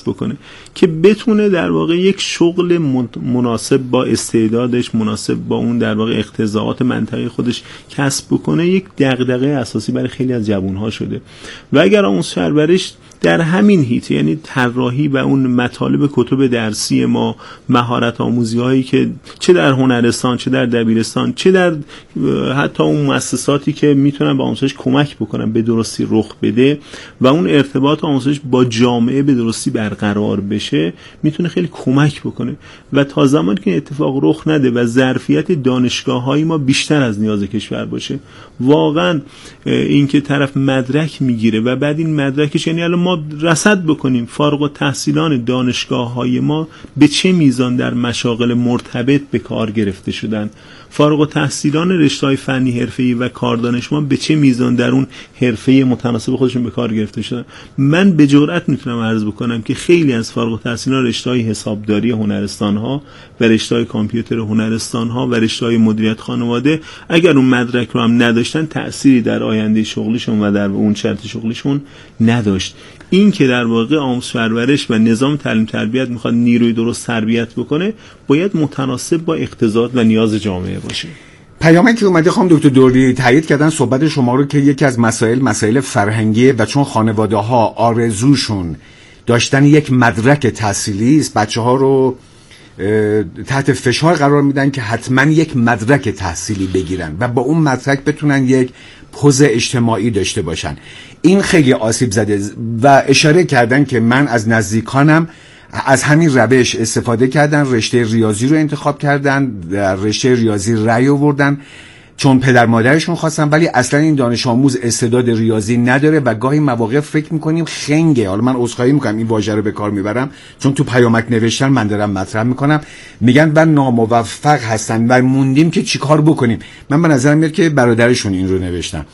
بکنه که بتونه در واقع یک شغل مناسب با استعدادش، مناسب با اون در واقع اقتضاعات منطقه خودش کسب بکنه، یک دغدغه اساسی برای خیلی از جوان‌ها شده. و اگر آموزش پرورش در همین هیت، یعنی طراحی و اون مطالب کتب درسی ما، مهارت آموزی هایی که چه در هنرستان، چه در دبیرستان، چه در حتی اون مؤسساتی که میتونن به آموزش کمک بکنن به درستی رخ بده و اون ارتباط آموزش با جامعه به درستی برقرار بشه، میتونه خیلی کمک بکنه. و تا زمانی که اتفاق رخ نده و ظرفیت دانشگاه‌های ما بیشتر از نیاز کشور باشه، واقعا این که طرف مدرک میگیره و بعد این مدرکش، یعنی الان ما رصد بکنیم فارغ التحصیلان دانشگاه‌های ما به چه میزان در مشاغل مرتبط به کار گرفته شدن، فارغ التحصیلان رشته‌های فنی حرفه‌ای و کاردانش ما به چه میزان در اون حرفه متناسب خودشون به کار گرفته شدن. من به جرئت میتونم عرض بکنم که خیلی از فارغ التحصیلان رشته‌های حسابداری هنرستان‌ها و رشته‌های کامپیوتر هنرستان‌ها و رشته‌های مدیریت خانواده اگر اون مدرک رو هم نداشتن، تأثیری در آینده شغلیشون و در اون شرط شغلیشون نداشت. این که در واقع آموزش پرورش و نظام تعلیم تربیت میخواد نیروی درست تربیت بکنه، باید متناسب با اقتضاعات و نیاز جامعه باشه. پیامکی که اومده خانم دکتر دوری تایید کردن صحبت شما رو که یکی از مسائل فرهنگیه و چون خانواده‌ها آرزوشون داشتن یک مدرک تحصیلی است، بچه‌ها رو تحت فشار قرار میدن که حتما یک مدرک تحصیلی بگیرن و با اون مدرک بتونن یک پوز اجتماعی داشته باشن. این خیلی آسیب زده و اشاره کردن که من از نزدیکانم از همین روش استفاده کردن، رشته ریاضی رو انتخاب کردن، در رشته ریاضی رأی آوردن چون پدر مادرشون خواستن، ولی اصلا این دانش آموز استعداد ریاضی نداره و گاهی مواقع فکر میکنیم خنگه. حالا من عذرخواهی میکنم این واژه رو به کار میبرم چون تو پیامک نوشتن من دارم مطرح میکنم، میگن و ناموفق هستن و موندیم که چیکار بکنیم. من به نظرم میاد که برادرشون این رو نوشتن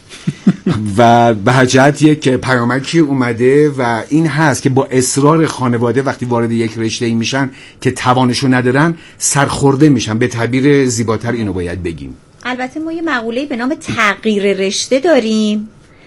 و به هر جهت یک پیامکی اومده و این هست که با اصرار خانواده وقتی وارد یک رشته‌ای میشن که توانشو ندارن سرخورده میشن. به تعبیر زیباتر اینو باید بگیم. البته ما یه مقوله‌ای به نام تغییر رشته داریم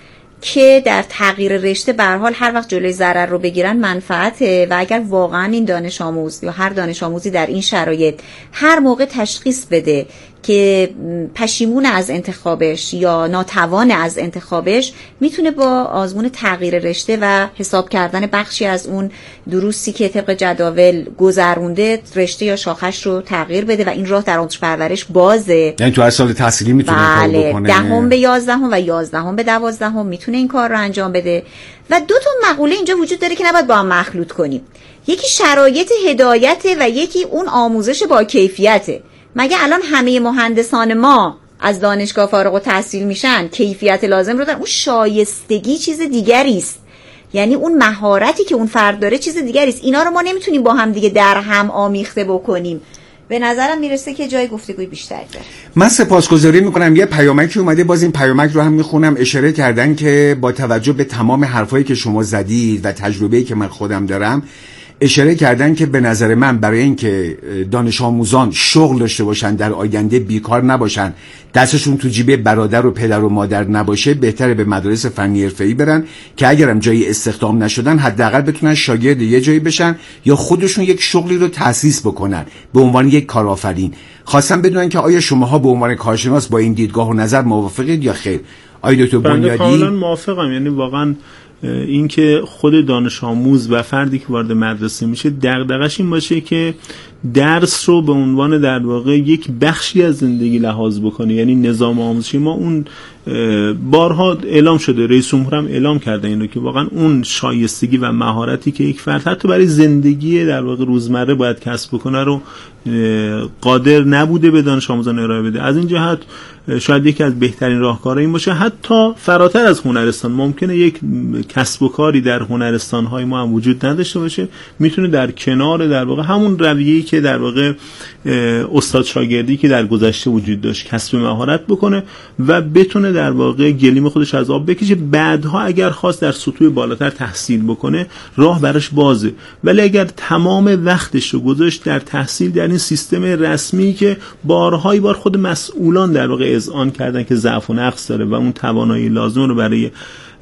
که در تغییر رشته به هر حال هر وقت جلوی ضرر رو بگیرن منفعته و اگر واقعا این دانش آموز یا هر دانش آموزی در این شرایط هر موقع تشخیص بده که پشیمون از انتخابش یا ناتوان از انتخابش، میتونه با آزمون تغییر رشته و حساب کردن بخشی از اون دروسی که طبق جداول گذرونده رشته یا شاخش رو تغییر بده و این راه در آموزش پرورش بازه. یعنی تو هر سال تحصیلی میتونه کار بکنه. 10 به 11 و 11 به 12 میتونه این کار رو انجام بده. و 2 تا مقوله اینجا وجود داره که نباید با هم مخلوط کنیم. یکی شرایط هدایت و یکی اون آموزش با کیفیته. مگه الان همه مهندسان ما از دانشگاه فارغ التحصیل میشن کیفیت لازم رو دارن؟ اون شایستگی چیز دیگری است، یعنی اون مهارتی که اون فرد داره چیز دیگری است. اینا رو ما نمیتونیم با هم دیگه در هم آمیخته بکنیم. به نظرم میرسه که جای گفتگوی بیشتری داره. من سپاسگزاری میکنم. یه پیامکی اومده، باز این پیامک رو هم میخونم. اشاره کردن که با توجه به تمام حرفایی که شما زدید و تجربه‌ای که من خودم دارم، اشاره کردن که به نظر من برای اینکه دانش آموزان شغل داشته باشن، در آینده بیکار نباشن، دستشون تو جیب برادر و پدر و مادر نباشه، بهتره به مدارس فنی حرفه‌ای برن که اگرم جایی استخدام نشدن حداقل بتونن شاگرد یه جایی بشن یا خودشون یک شغلی رو تأسیس بکنن به عنوان یک کارآفرین. خواستم بدونن که آیا شماها به عنوان کارشناس با این دیدگاه و نظر موافقید یا خیر؟ آیا دکتر بنیادی؟ کاملا موافقم. یعنی واقعا این که خود دانش آموز و فردی که وارد مدرسه میشه دغدغش این باشه که درس رو به عنوان در واقع یک بخشی از زندگی لحاظ بکنه. یعنی نظام آموزشی ما اون بارها اعلام شده، رئیس جمهور هم اعلام کرده اینو که واقعا اون شایستگی و مهارتی که یک فرد حتی برای زندگی در واقع روزمره باید کسب بکنه رو قادر نبوده به دانش آموزان ارائه بده. از این جهت شاید یکی از بهترین راهکارها این باشه. حتی فراتر از هنرستان ممکنه یک کسب و کاری در هنرستان‌های ما هم وجود نداشته باشه، میتونه در کنار در واقع همون رویه‌ای که در واقع استاد شاگردی که در گذشته وجود داشت کسب مهارت بکنه و بتونه در واقع گلیم خودش از آب بکشه. بعدها اگر خواست در سطوح بالاتر تحصیل بکنه راه براش بازه، ولی اگر تمام وقتش رو گذاشت در تحصیل در این سیستم رسمی که بارهای بار خود مسئولان در واقع اذعان کردن که ضعف و نقص داره و اون توانایی لازم رو برای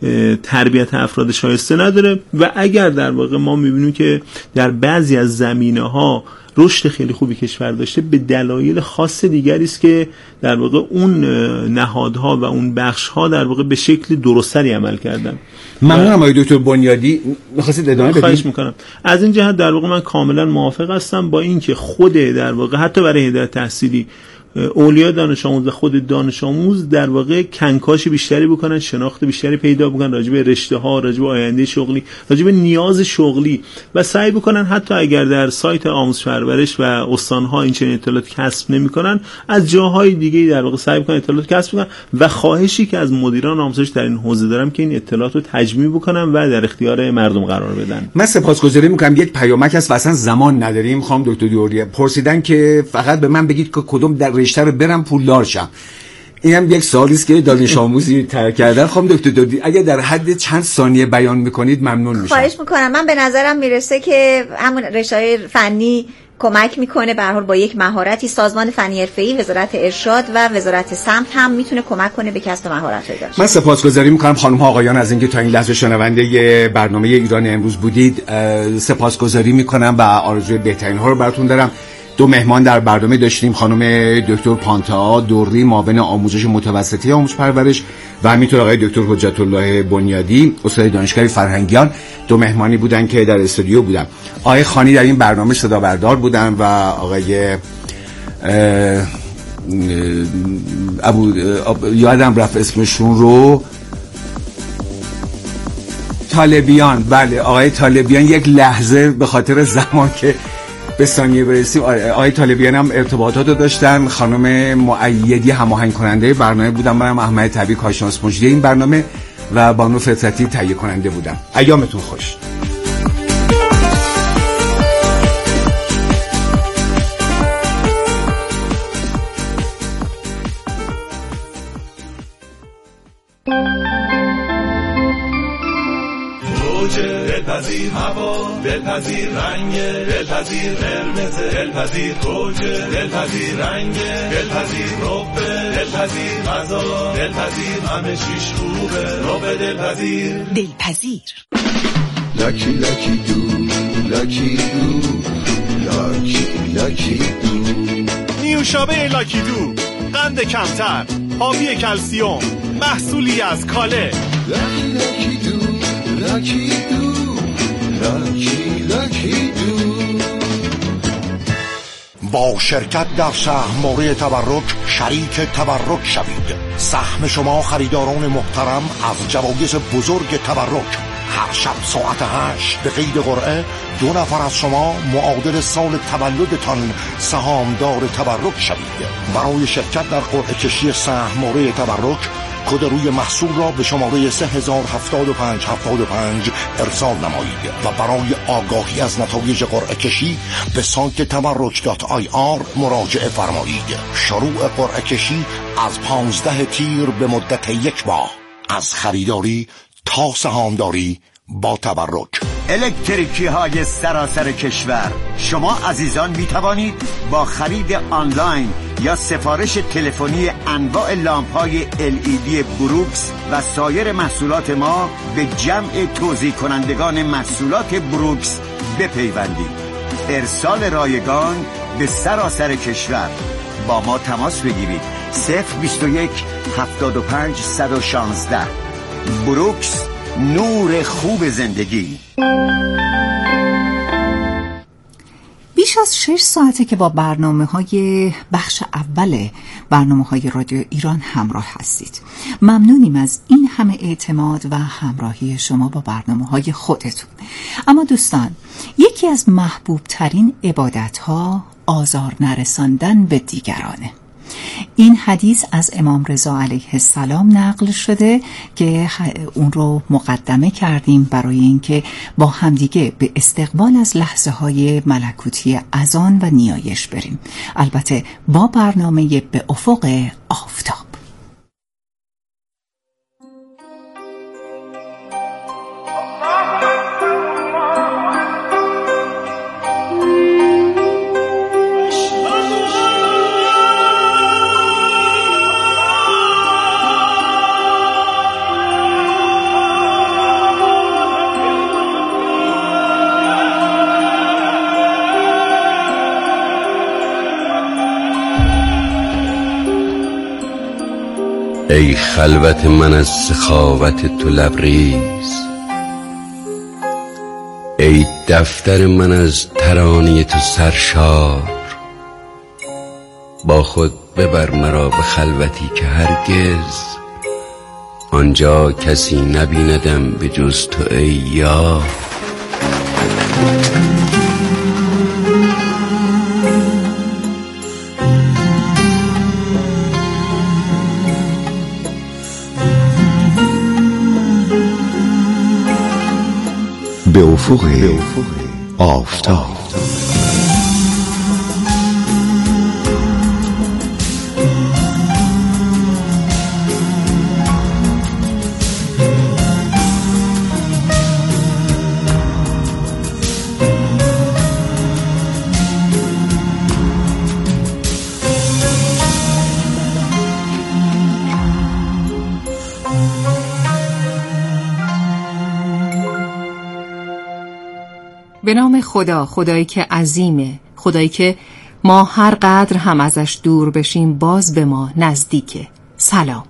تربیت افراد شایسته نداره و اگر در واقع ما میبینیم که در بعضی از زمینه‌ها رشد خیلی خوبی کشور داشته به دلایل خاص دیگری است که در واقع اون نهادها و اون بخش‌ها در واقع به شکل درستری عمل کردن. ممنونم آقای دکتر بنیادی. می‌خواستید ادامه بدید؟ خواهش می‌کنم. از این جهت در واقع من کاملا موافق هستم با اینکه خود در واقع حتی برای هدایت تحصیلی اولیا دانش آموز و خود دانش آموز در واقع کنکاش بیشتری بکنن، شناخت بیشتری پیدا بکنن راجع به رشته ها، راجع به آینده شغلی، راجع به نیاز شغلی و سعی بکنن حتی اگر در سایت آموزش پرورش و استان‌ها این چنین اطلاعات کسب نمی‌کنن از جاهای دیگه در واقع سعی بکنن اطلاعات کسب کنن و خواهشی که از مدیران آموزش در این حوزه دارم که این اطلاعات رو تجمیع بکنن و در اختیار مردم قرار بدن. من سپاسگزاری می‌کنم. یک پیامک هست و اصلا زمان نداریم. خانم دکتر دوری پرسیدن که فقط به من بگید که کدوم در رشته رو برم پولدار شم. اینم یک سوالی است که دانش آموزی طرح کردن. خانم دکتر دوری اگه در حد چند ثانیه بیان می‌کنید ممنون میشم. خواهش می‌کنم. من به نظرم میرسه که همون رشته‌های فنی کمک میکنه به هر حال با یک مهارتی. سازمان فنی حرفه‌ای، وزارت ارشاد و وزارت سمت هم میتونه کمک کنه به کسب مهارت‌های داشت. من سپاسگزاری میکنم خانم ها آقایان از اینکه تا این لحظه شنونده برنامه ایران امروز بودید. سپاسگزاری میکنم و آرزوی بهترین ها رو براتون دارم. دو مهمان در برنامه داشتیم، خانم دکتر پانتا دوری معاون آموزش متوسطه آموزش پرورش و همینطور آقای دکتر حجت الله بنیادی استاد دانشگاه فرهنگیان. دو مهمانی بودن که در استودیو بودن. آقای خانی در این برنامه صدا بردار بودن و آقای یادم رفت اسمشون رو، طالبیان. بله آقای طالبیان. یک لحظه به خاطر زمان که به ثانیه برسیم، آقای طالبیان هم ارتباطات رو داشتن. خانم مؤیدی هماهنگ کننده برنامه بودن، منم احمد طبیعی کارشناس مجری این برنامه و بانو فطرتی تهیه کننده بودم. ایامتون خوش. دلپذیر هوا، دلپذیر رنگ، دلپذیر قرمز، دلپذیر گوجه، دلپذیر رنگ، دلپذیر ربه، دلپذیر غذا، دلپذیر همه چیش خوبه، ربه دلپذیر. دلپذیر. لکی لکی دو، لکی دو، لکی لکی دو. نیوشابه لاکی دو، قند کمتر، حاوی کلسیوم، محصولی از کاله. لکی لکی دو، لکی دو، لکی لکی دو. با شرکت در سهم‌واره تبرک شریک تبرک شوید. سهم شما خریداران محترم از جوایز بزرگ تبرک. هر شب ساعت 8 به قید قرعه 2 نفر از شما معادل سال تولدتان سهامدار تبرک شوید. برای شرکت در قرعه کشی سهم‌واره تبرک کد روی محصول را به شماره 307575 ارسال نمایید و برای آگاهی از نتایج قرعه کشی به سایت tabarruk.ir مراجعه فرمایید. شروع قرعه کشی از 15 تیر به مدت 1 ماه. از خریداری تا سهامداری با تبرک. الکتریکی های سراسر کشور، شما عزیزان می توانید با خرید آنلاین یا سفارش تلفنی انواع لامپ های LED بروکس و سایر محصولات ما به جمع توزیع کنندگان محصولات بروکس بپیوندید. ارسال رایگان به سراسر کشور. با ما تماس بگیرید. 021 75 116. بروکس، نور خوب زندگی. بیش از 6 ساعته که با برنامه‌های بخش اول برنامه‌های رادیو ایران همراه هستید. ممنونیم از این همه اعتماد و همراهی شما با برنامه‌های خودتون. اما دوستان، یکی از محبوب ترین عبادت‌ها آزار نرساندن به دیگرانه. این حدیث از امام رضا علیه السلام نقل شده که اون رو مقدمه کردیم برای اینکه با همدیگه به استقبال از لحظه های ملکوتی اذان و نیایش بریم، البته با برنامه به افق آفتاب. ای خلوت من از سخاوت تو لبریز، ای دفتر من از ترانه تو سرشار. با خود ببر مرا به خلوتی که هرگز آنجا کسی نبیندم به جز تو ای یار. به افق آفتاب. به نام خدا، خدایی که عظیمه، خدایی که ما هر قدر هم ازش دور بشیم باز به ما نزدیکه. سلام.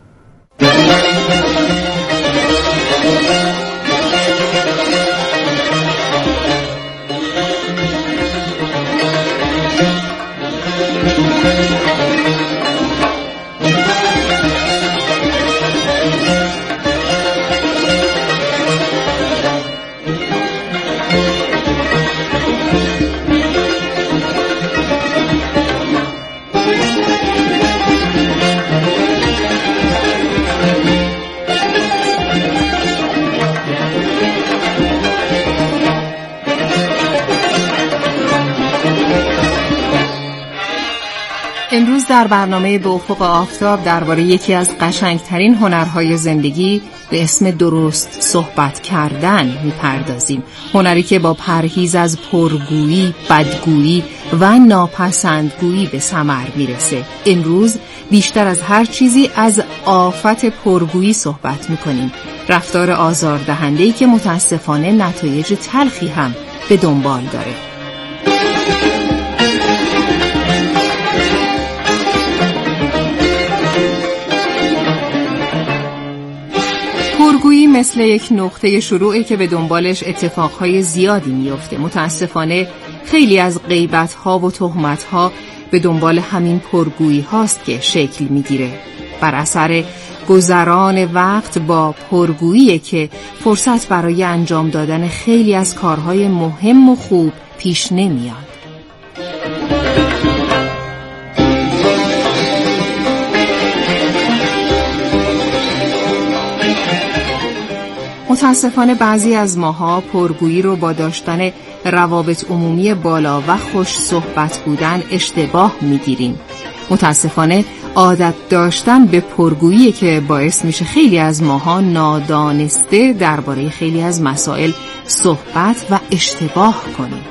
امروز در برنامه به افق آفتاب درباره یکی از قشنگترین هنرهای زندگی به اسم درست صحبت کردن میپردازیم. هنری که با پرهیز از پرگویی، بدگویی و ناپسندگویی به ثمر میرسه. امروز بیشتر از هر چیزی از آفت پرگویی صحبت میکنیم. رفتار آزاردهنده‌ای که متاسفانه نتایج تلخی هم به دنبال داره. پرگویی مثل یک نقطه شروعی که به دنبالش اتفاقهای زیادی میفته. متاسفانه خیلی از غیبت‌ها و تهمت‌ها به دنبال همین پرگویی هاست که شکل میگیره. بر اثر گذران وقت با پرگویی که فرصت برای انجام دادن خیلی از کارهای مهم و خوب پیش نمیاد. متاسفانه بعضی از ماها پرگویی رو با داشتن روابط عمومی بالا و خوش صحبت بودن اشتباه میگیریم. متاسفانه عادت داشتن به پرگویی که باعث میشه خیلی از ماها نادانسته درباره خیلی از مسائل صحبت و اشتباه کنیم.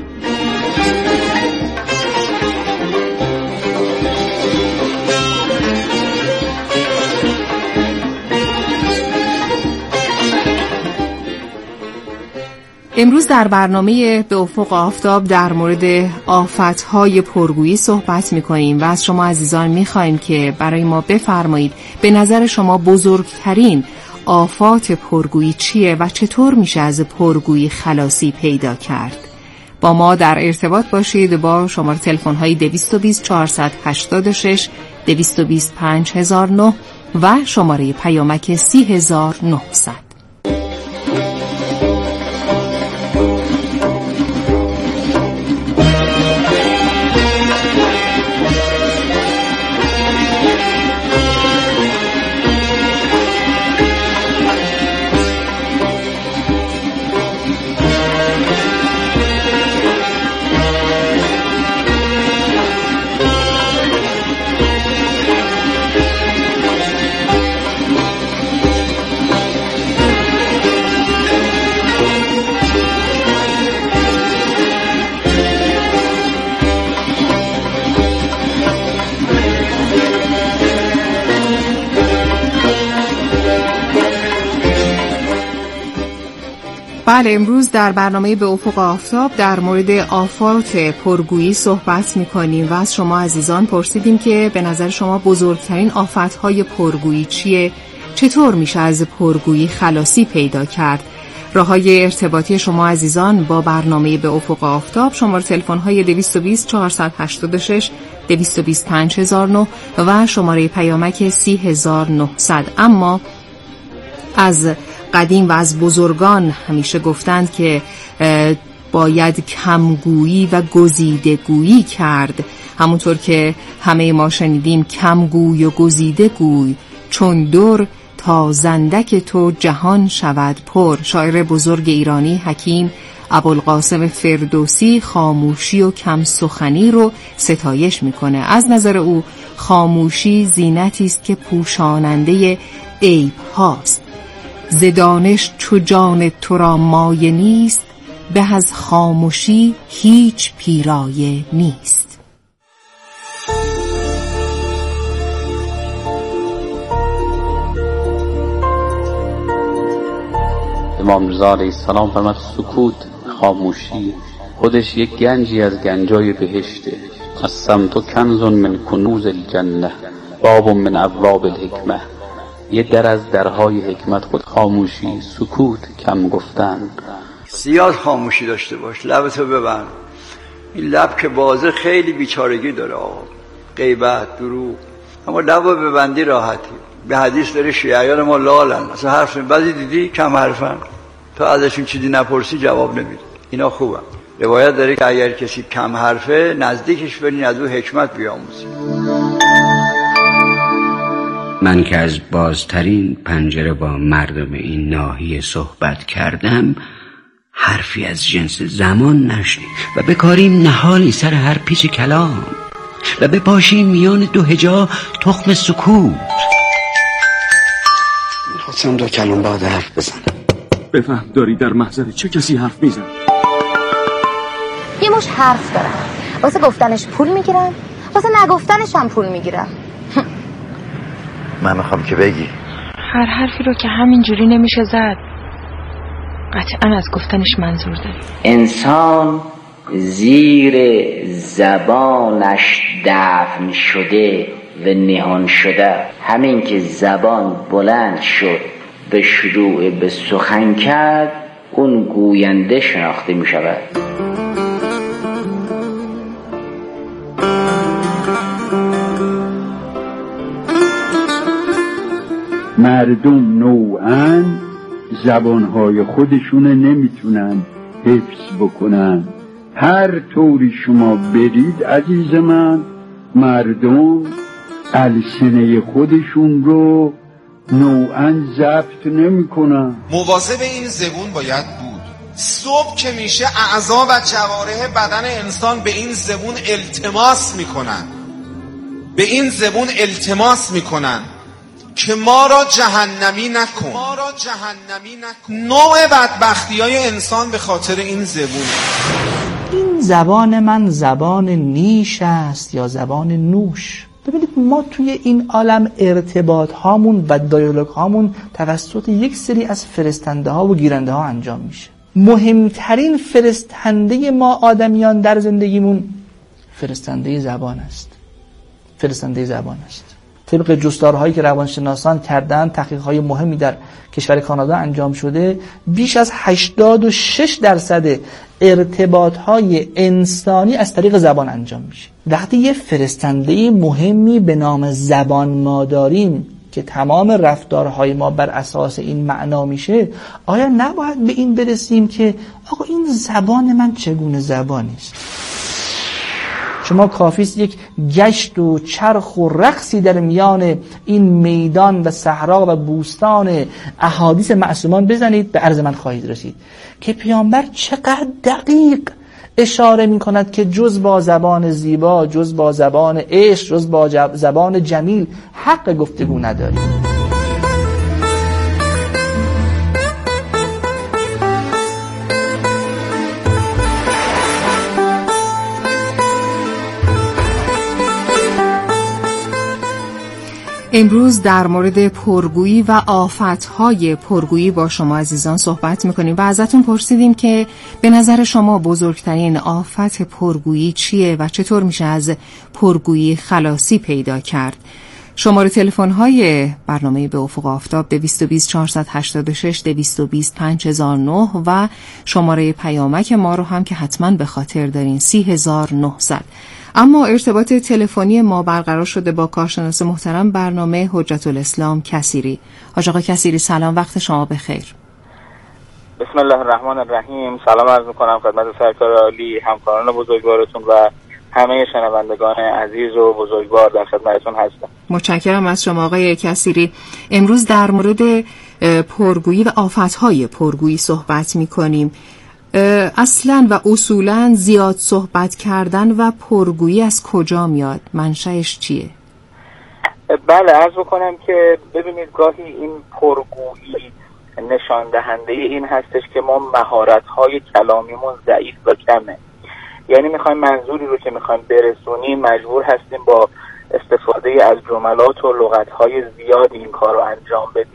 امروز در برنامه به افق آفتاب در مورد آفت‌های پرگویی صحبت می‌کنیم و از شما عزیزان می‌خوایم که برای ما بفرمایید به نظر شما بزرگترین آفات پرگویی چیه و چطور میشه از پرگویی خلاصی پیدا کرد؟ با ما در ارتباط باشید با شماره تلفن‌های 220 486 220 5009 و شماره پیامک 30900. بله، امروز در برنامه به افق آفتاب در مورد آفات پرگویی صحبت می‌کنیم و از شما عزیزان پرسیدیم که به نظر شما بزرگترین آفت‌های پرگویی چیه؟ چطور میشه از پرگویی خلاصی پیدا کرد؟ راه‌های ارتباطی شما عزیزان با برنامه به افق آفتاب شماره تلفن‌های 220 486 220 5009 و شماره پیامک 30900. اما از قدیم و از بزرگان همیشه گفتند که باید کمگویی و گزیدگویی کرد. همونطور که همه ما شنیدیم کمگوی و گزیدگوی چون در تا زندک تو جهان شود پر. شاعر بزرگ ایرانی حکیم ابوالقاسم فردوسی خاموشی و کم سخنی رو ستایش میکنه. از نظر او خاموشی زینتی است که پوشاننده عیب هاست. ز دانش چو جان تو را مایه نیست، به از خاموشی هیچ پیرایه نیست. امام رضا علیه السلام فرمود سکوت، خاموشی خودش یک گنجی از گنجای بهشته. الصمت کنز من کنوز الجنه، باب من ابواب الحکمه. یه در از درهای حکمت خود خاموشی، سکوت، کم گفتن. زیاد خاموشی داشته باش، لبتو ببند. این لب که بازه خیلی بیچارگی داره آقا، غیبت، دروغ. اما لبو ببندی راحتی. به حدیث داره شیعیان ما لالن، اصلا حرف نمی. بعضی دیدی کم حرفن، تو ازشون چیزی نپرسی جواب نمیده. اینا خوبه. روایت داره که اگر کسی کم حرفه نزدیکش برین از او حکمت بیاموزی. من که از بازترین پنجره با مردم این ناحیه صحبت کردم، حرفی از جنس زمان نشنید و بکاریم نهالی سر هر پیچ کلام و بپاشیم میان دو هجا تخم سکوت. خواستم 2 کلام بعد حرف بزنم. بفهم داری در محضر چه کسی حرف میزن؟ یه مش حرف دارم، واسه گفتنش پول میگیرم، واسه نگفتنش هم پول میگیرم. من میخوام که بگی هر حرفی رو که همینجوری نمیشه زد، قطعا از گفتنش منظور داری. انسان زیر زبانش دفن شده و نهان شده. همین که زبان بلند شد به شروع به سخن کرد، اون گوینده شناخته می شود. مردم نوعاً زبانهای خودشون نمیتونن حفظ بکنن. هر طوری شما برید عزیز من، مردم السنه خودشون رو نوعاً ضبط نمیکنن. مواظب این زبون باید بود. صبح که میشه اعضا و جوارح بدن انسان به این زبون التماس میکنن، به این زبون التماس میکنن که ما را جهنمی نکن. نوع بدبختی های انسان به خاطر این زبون. این زبان من زبان نیش است یا زبان نوش؟ ببینید ما توی این عالم ارتباط هامون و دیالوگ هامون توسط یک سری از فرستنده ها و گیرنده ها انجام میشه. مهمترین فرستنده ما آدمیان در زندگیمون فرستنده زبان است. فرستنده زبان است. طبق جستارهایی که روانشناسان کردن، تحقیقات مهمی در کشور کانادا انجام شده، بیش از 86% ارتباطهای انسانی از طریق زبان انجام میشه. وقتی یه فرستنده مهمی به نام زبان ما داریم که تمام رفتارهای ما بر اساس این معنا میشه، آیا نباید به این برسیم که آقا این زبان من چگونه زبانی است؟ شما کافیست یک گشت و چرخ و رقصی در میان این میدان و صحرا و بوستان احادیث معصومان بزنید، به عرض من خواهید رسید که پیامبر چقدر دقیق اشاره می کند که جز با زبان زیبا، جز با زبان عشق، جز با زبان جمیل حق گفتگو نداریم. امروز در مورد پرگویی و آفت‌های پرگویی با شما عزیزان صحبت می‌کنیم و ازتون پرسیدیم که به نظر شما بزرگترین آفت پرگویی چیه و چطور میشه از پرگویی خلاصی پیدا کرد. شماره تلفن‌های برنامه به افق آفتاب 220 486 220 5009 و شماره پیامک ما رو هم که حتما به خاطر دارین 30900. اما ارتباط تلفنی ما برقرار شده با کارشناس محترم برنامه حجت الاسلام کثیری. حاج آقا کثیری سلام، وقت شما بخیر. بسم الله الرحمن الرحیم. سلام عرض می‌کنم خدمت سرکار عالی، همکاران بزرگوارتون و همه شنوندگان عزیز و بزرگوار در خدمتتون هستم. متشکرم از شما آقای کثیری. امروز در مورد پرگویی و آفت‌های پرگویی صحبت می‌کنیم. اصلا و اصولا زیاد صحبت کردن و پرگویی از کجا میاد؟ منشأش چیه؟ بله، عرض بکنم که ببینید گاهی این پرگویی نشان دهنده این هستش که ما مهارت‌های کلامیمون ضعیف و کمه. یعنی میخوایم منظوری رو که میخوایم برسونیم مجبور هستیم با استفاده از جملات و لغت‌های زیاد این کار رو انجام بدیم.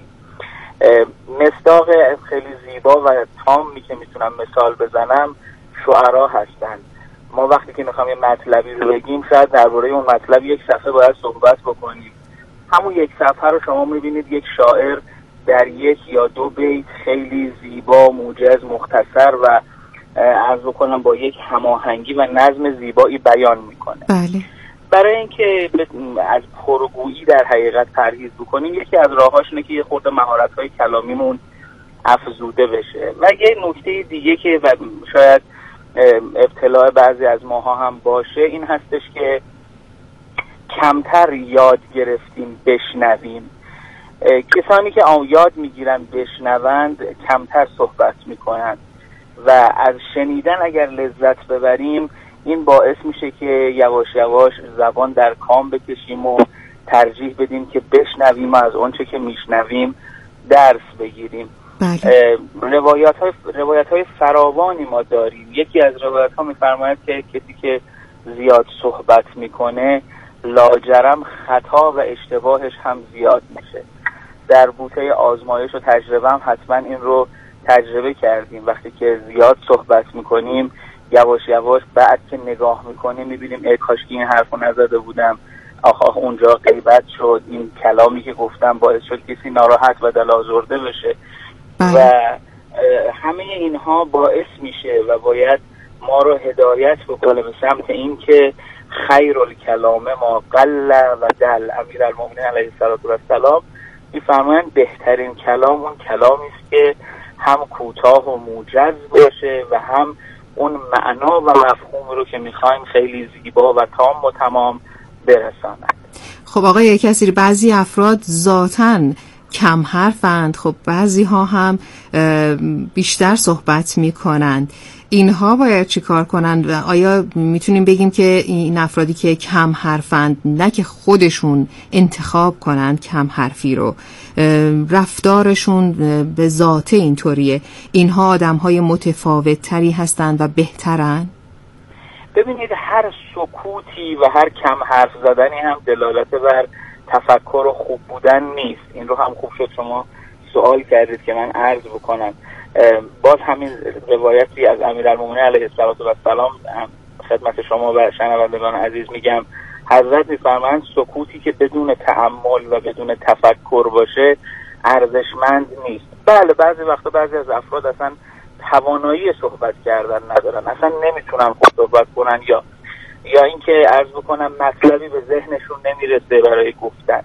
مصداق خیلی زیبا و تامی که میتونم مثال بزنم شعرا هستن. ما وقتی که میخوایم یه مطلبی رو بگیم شاید درباره اون مطلب یک صفحه باید صحبت بکنیم. همون یک صفحه رو شما میبینید یک شاعر در یک یا دو بیت خیلی زیبا، موجز، مختصر و عرض بکنم با یک هماهنگی و نظم زیبایی بیان میکنه. بله. برای اینکه از پرگویی در حقیقت پرهیز بکنیم یکی از راهاش اینه که یه خورده مهارت‌های کلامیمون افزوده بشه. و یه نکته دیگه که شاید ابتلاع بعضی از ماها هم باشه این هستش که کمتر یاد گرفتیم بشنویم. کسانی که یاد میگیرن بشنوند کمتر صحبت میکنن و از شنیدن اگر لذت ببریم این باعث میشه که یواش یواش زبان در کام بکشیم و ترجیح بدیم که بشنویم و از اونچه که میشنویم درس بگیریم. بله. روایت های فراوانی ما داریم. یکی از روایت ها میفرماید که کسی که زیاد صحبت میکنه لاجرم خطا و اشتباهش هم زیاد میشه. در بوته آزمایش و تجربه هم حتما این رو تجربه کردیم. وقتی که زیاد صحبت میکنیم یواش یواش بعد که نگاه میکنیم میبینیم کاش که این حرفو نزده بودم، آخ اونجا غیبت شد، این کلامی که گفتم باعث شد کسی ناراحت و دل آزرده بشه. و همه اینها باعث میشه و باید ما رو هدایت بکنه به سمت این که خیر الکلام ما قل و دل. امیرالمومنین علیه السلام میفرمایند بهترین کلام اون کلامی است که هم کوتاه و موجز باشه و هم اون معنا و مفهوم رو که میخوایم خیلی زیبا و تام و تمام برساند. خب آقای کثیری، بعضی افراد ذاتاً کم حرفند، خب بعضی ها هم بیشتر صحبت میکنند. اینها باید چی کار کنند؟ و آیا میتونیم بگیم که این افرادی که کم حرفند نه که خودشون انتخاب کنند کم حرفی رو، رفتارشون به ذاته اینطوریه، اینها آدم‌های متفاوت تری هستند و بهترن؟ ببینید هر سکوتی و هر کم حرف زدنی هم دلالت بر تفکر و خوب بودن نیست. این رو هم خوب شد شما سوال کردید که من عرض بکنم. باز همین روایتی از امیرالمومنین علیه السلام خدمت شما و شنوندگان عزیز میگم. حضرت میفرمایند سکوتی که بدون تأمل و بدون تفکر باشه ارزشمند نیست. بله بعضی وقتا بعضی از افراد اصلا توانایی صحبت کردن ندارن، اصلا نمیتونن خوب صحبت کنن یا اینکه عرض بکنم مطلبی به ذهنشون نمیرسه برای گفتن.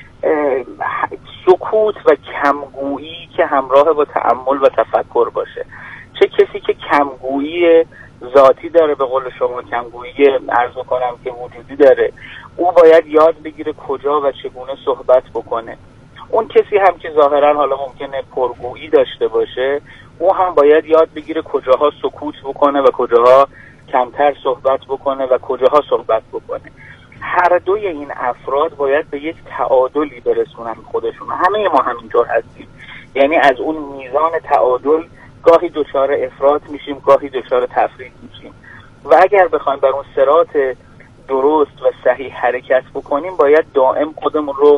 سکوت و کمگویی که همراه با تأمل و تفکر باشه. چه کسی که کمگویی ذاتی داره، به قول شما کمگویی عرض کنم که وجودی داره، او باید یاد بگیره کجا و چگونه صحبت بکنه. اون کسی هم که ظاهرا حالا ممکنه پرگویی داشته باشه او هم باید یاد بگیره کجاها سکوت بکنه و کجاها کمتر صحبت بکنه و کجاها صحبت بکنه. هر دوی این افراد باید به یک تعادلی برسونن خودشون. همه ما همینطور هستیم، یعنی از اون میزان تعادل گاهی دچار افراط میشیم، گاهی دچار تفریط میشیم و اگر بخوایم بر اون صراط درست و صحیح حرکت بکنیم باید دائم خودمون رو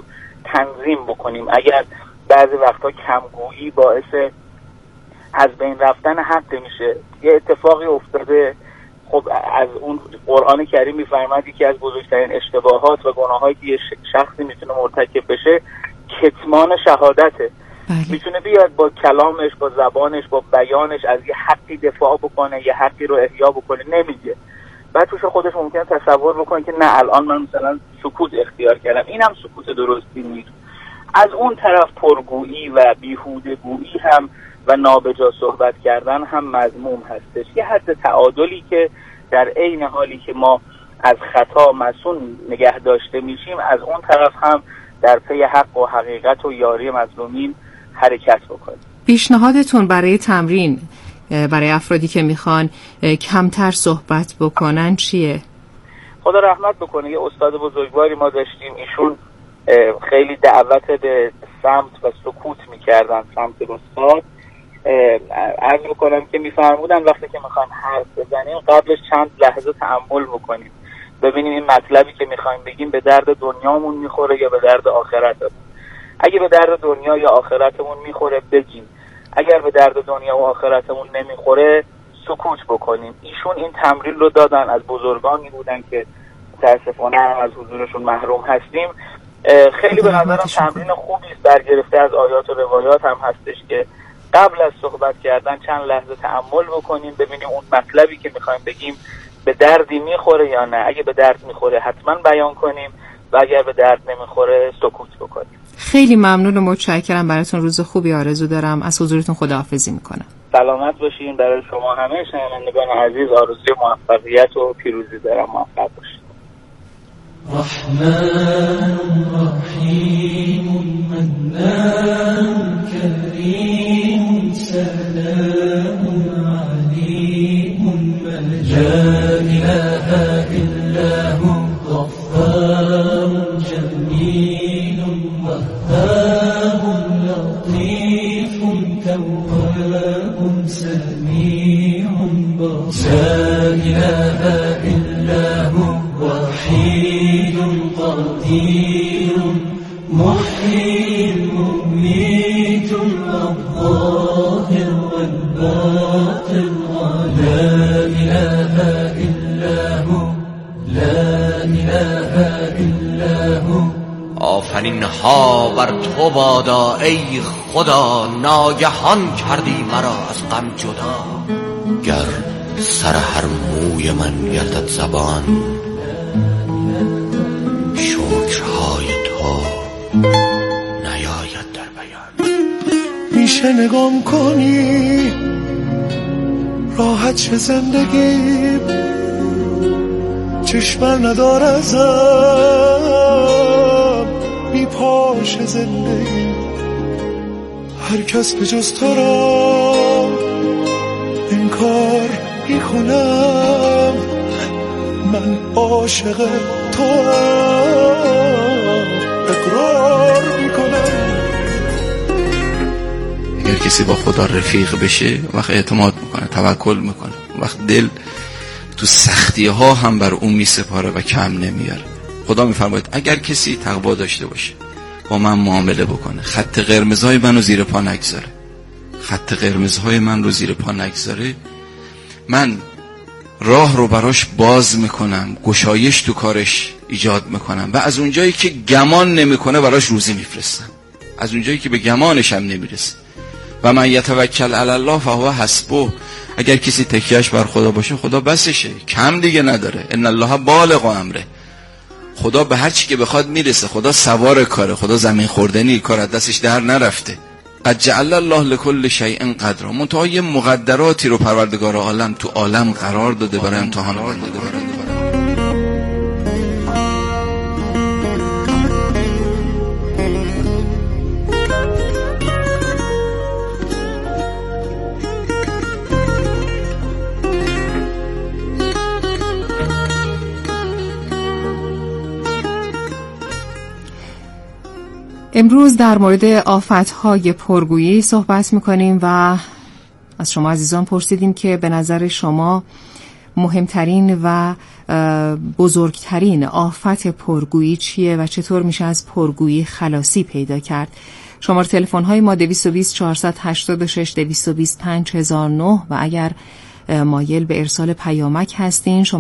تنظیم بکنیم. اگر بعضی وقتا کمگویی باعث از بین رفتن حق میشه، یه اتفاقی افتاده، خب از اون قرآن کریم میفرماد یکی از بزرگترین اشتباهات و گناهایی که یه شخصی میتونه مرتکب بشه کتمان شهادته. میتونه بیاد با کلامش، با زبانش، با بیانش از یه حقی دفاع بکنه، یه حقی رو احیا بکنه، نمیگه. بعد توش خودش ممکنه تصور بکنه که نه الان من مثلا سکوت اختیار کردم، اینم سکوت درستی نیست. از اون طرف پرگویی و بیهوده گویی هم و نابجا صحبت کردن هم مذموم هستش. یه حد تعادلی که در عین حالی که ما از خطا مسئول نگه داشته میشیم، از اون طرف هم در پی حق و حقیقت و یاری مظلومین حرکت بکنیم. پیشنهادتون برای تمرین برای افرادی که میخوان کمتر صحبت بکنن چیه؟ خدا رحمت بکنه، یه استاد بزرگواری ما داشتیم، ایشون خیلی دعوت به صمت و سکوت میکردن، صمت استاد. عرض میکنم که میفرمودن وقتی که میخوایم حرف بزنیم قبلش چند لحظه تأمل بکنیم، ببینیم این مطلبی که میخوایم بگیم به درد دنیامون میخوره یا به درد آخرتمون. اگه به درد دنیا یا آخرتمون میخوره بگیم، اگر به درد دنیا و آخرتمون نمیخوره سکوت بکنیم. ایشون این تمرین رو دادن، از بزرگانی بودن که متاسفانه از حضورشون محروم هستیم. خیلی به نظرم تمرین خوبی است، برگرفته از آیات و روایات هم هستش که قبل از صحبت کردن چند لحظه تأمل بکنیم، ببینیم اون مطلبی که میخوایم بگیم به دردی میخوره یا نه. اگه به درد میخوره حتما بیان کنیم و اگر به درد نمیخوره سکوت بکنیم. خیلی ممنون و متشکرم، براتون روز خوبی آرزو دارم، از حضورتون خداحافظی میکنم. سلامت باشین. برای شما همه شنوندگان عزیز آرزوی موفقیت و پیروزی دارم. موفق باشین. رحمن رحیم منان کریم سلام علیم لا اله الا هو غفار جمیل وهاب لطیف تواب سمیع بصیر لا اله الا هو وحید قدیر محیی ممیت الظاهر والباطن لا اله الا هو لا اله الا هو. آفرین ها بر تو بادا ای خدا، ناگهان کردی مرا از غم جدا. گر سر هر موی من گردد زبان، شکرهای تو نیاید در بیان. میشه نگام کنی راحت شه زندگی، چشمر ندار ازم میپاشه زندگی. هر کس به جز تو را انکار میکنم، من عاشق تو اقرار میکنم. اگر کسی با خدا رفیق بشه وقت اعتماد میکنه، توکل میکنه، وقت دل تو سختی ها هم بر اون میسپاره و کم نمیاره. خدا میفرماید اگر کسی تقوا داشته باشه، با من معامله بکنه، خط قرمزهای منو زیر پا نگذاره، خط قرمزهای من رو زیر پا نگذاره، من راه رو براش باز میکنم، گشایش تو کارش ایجاد میکنم و از اونجایی که گمان نمیکنه براش روزی میفرستم، از اونجایی که به گمانش هم نمیرسه. و من یتوکل علی الله فهو حسبه. اگر کسی تکیهش بر خدا باشه خدا بسشه، کم دیگه نداره. ان الله بالغ امره. خدا به هر چی که بخواد میرسه. خدا سوار کاره، خدا زمین خوردنی، کار از دستش در نرفته. قد جعل الله لكل شیء قدرا. منتها یه مقدراتی رو پروردگار عالم تو عالم قرار داده برای امتحان بنده. امروز در مورد آفت‌های پرگویی صحبت می‌کنیم و از شما عزیزان پرسیدیم که به نظر شما مهمترین و بزرگترین آفت پرگویی چیه و چطور میشه از پرگویی خلاصی پیدا کرد. شماره تلفن های ما 220 486 220 5009 و اگر مایل به ارسال پیامک هستین